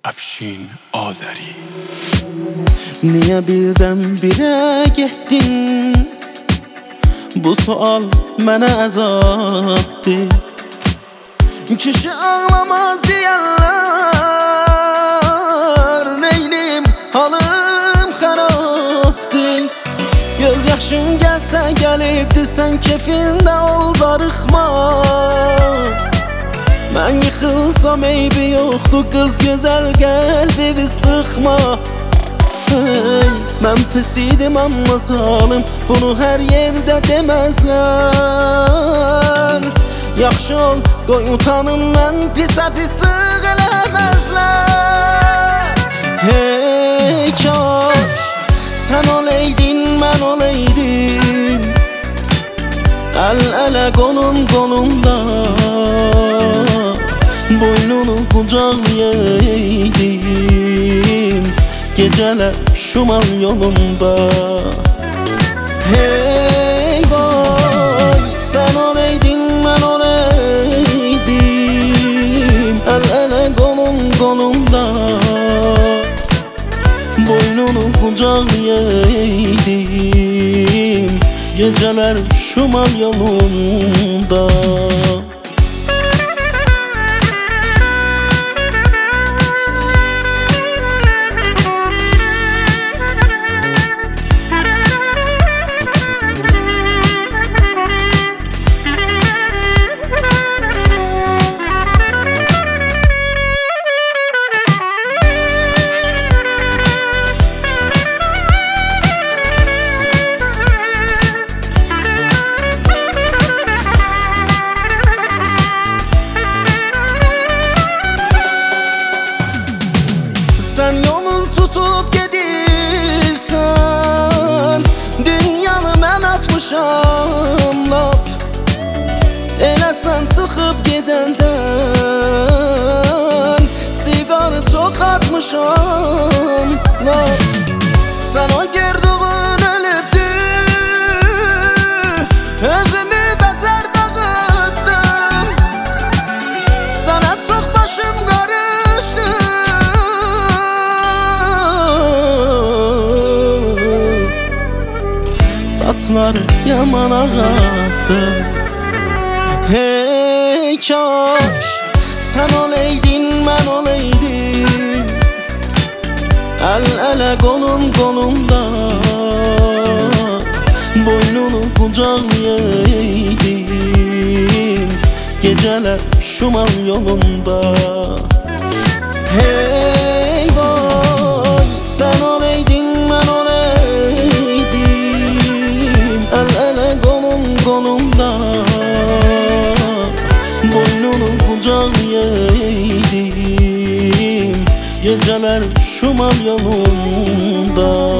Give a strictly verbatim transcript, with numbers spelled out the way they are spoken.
Afşin Azeri. Niye birden-birə getdin? Bu sual mənə əzabdır. Kişi ağlamaz deyərlər, neynim halım xarabdır. Göz yaşın gəlsə gəlibdir, sən kefində ol, darıxma. Mən yıxılsam eybi yoxdur, qız gözəl qəlbimi sıxma. Hey, mən pis idim amma zalım, bunu hər yerdə deməzlər. Yaxşı ol, qoy utanım, mən pisə pislik eləməzlər. Hey kaş, sən oleydin, mən oleydim, əl-ələ qolum qolumda, boynunu qucaqlayaydım, gecələr şumal yolunda. Hey boy, sən oleydin, mən oleydim, əl-ələ qolum qolumda, boynunu qucaqlayaydım, gecələr şumal yolunda. Sən yolun tutub gedirsən, dünyanı mən açmışam lap. Elə sən çıxıb gedəndən, siqarı çox atmışam lap. Sən o gördüğün ölübdür, özümü bətər dağıtdım. Sənə çox başım qarışdı, saçları yaman ağardı. Hey kaş, sən oleydin, mən oleydim, əl-ələ qolum qolumda, boynunu qucaqlayaydım, gecələr şumal yolunda. Hey boy, sən oleydin, mən oleydim, əl-ələ qolum qolumda, boynunu qucaqlayaydım, gecələr şumal yolunda.